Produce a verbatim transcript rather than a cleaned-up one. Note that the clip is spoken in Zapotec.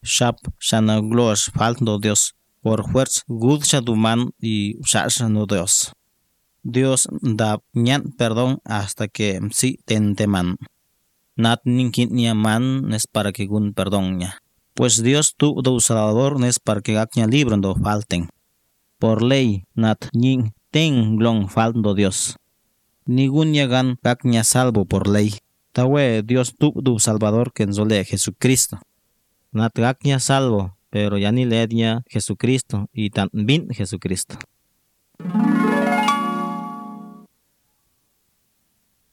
shap shana glosh faltando Dios. Por fuerza gud shaduman y usasha no Dios. Dios da ñan perdón hasta que si tenteman. Nat ninkin man es para que gun perdón ña. Pues Dios tu do salvador es para que gakña libro no falten. Por ley nat nin ten glon faltando Dios. Ningún yagan gakña salvo por ley. Tawe Dios tu do salvador que enzole Jesucristo. Nat gakña salvo, pero ya ni le Jesucristo y también Jesucristo.